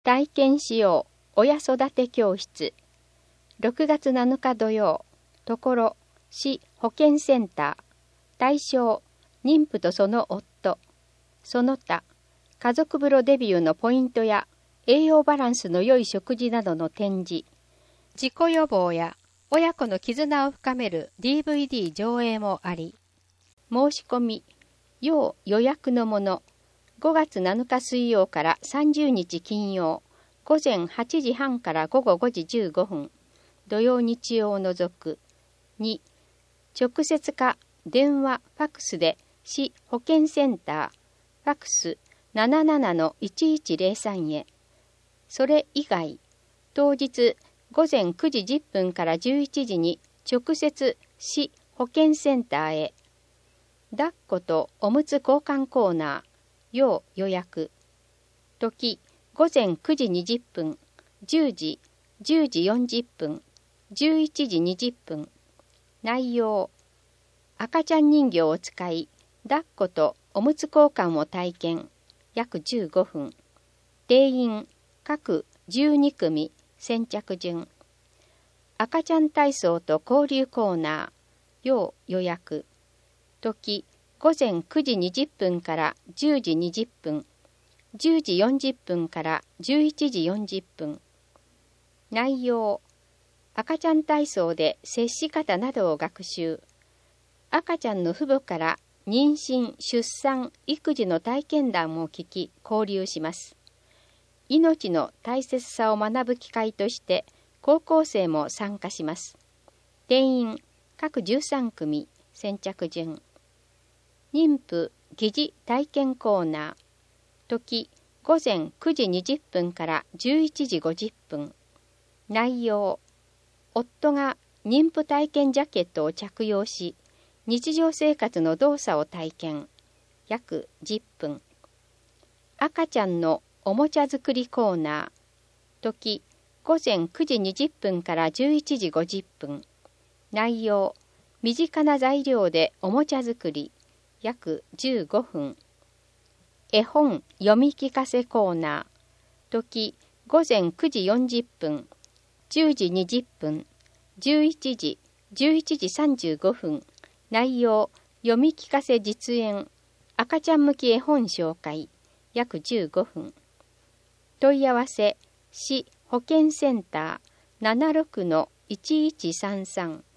体験しよう親育て教室。6月7日土曜、ところ市保健センター。対象、妊婦とその夫。その他、家族風呂デビューのポイントや栄養バランスの良い食事などの展示。事故予防や親子の絆を深める DVD 上映もあり。申し込み、要予約のもの。5月7日水曜から30日金曜、午前8時半から午後5時15分、土曜日曜を除く。2、直接か電話、ファクスで市保健センター、ファクス 77-1103 へ。それ以外、当日午前9時10分から11時に直接市保健センターへ。抱っことおむつ交換コーナー、要予約。時、午前9時20分、10時、10時40分、11時20分。内容、赤ちゃん人形を使い、抱っことおむつ交換を体験、約15分。定員、各12組、先着順。赤ちゃん体操と交流コーナー、要予約。時、午前9時20分から10時20分、10時40分から11時40分。内容、赤ちゃん体操で接し方などを学習。赤ちゃんの父母から妊娠、出産、育児の体験談を聞き、交流します。命の大切さを学ぶ機会として、高校生も参加します。定員、各13組、先着順。妊婦疑似体験コーナー。時、午前9時20分から11時50分。内容、夫が妊婦体験ジャケットを着用し、日常生活の動作を体験。約10分。赤ちゃんのおもちゃ作りコーナー。時、午前9時20分から11時50分。内容、身近な材料でおもちゃ作り。約15分。絵本読み聞かせコーナー。時、午前9時40分、10時20分、11時、11時35分。内容、読み聞かせ実演。赤ちゃん向き絵本紹介。約15分。問い合わせ、市保健センター 76-1133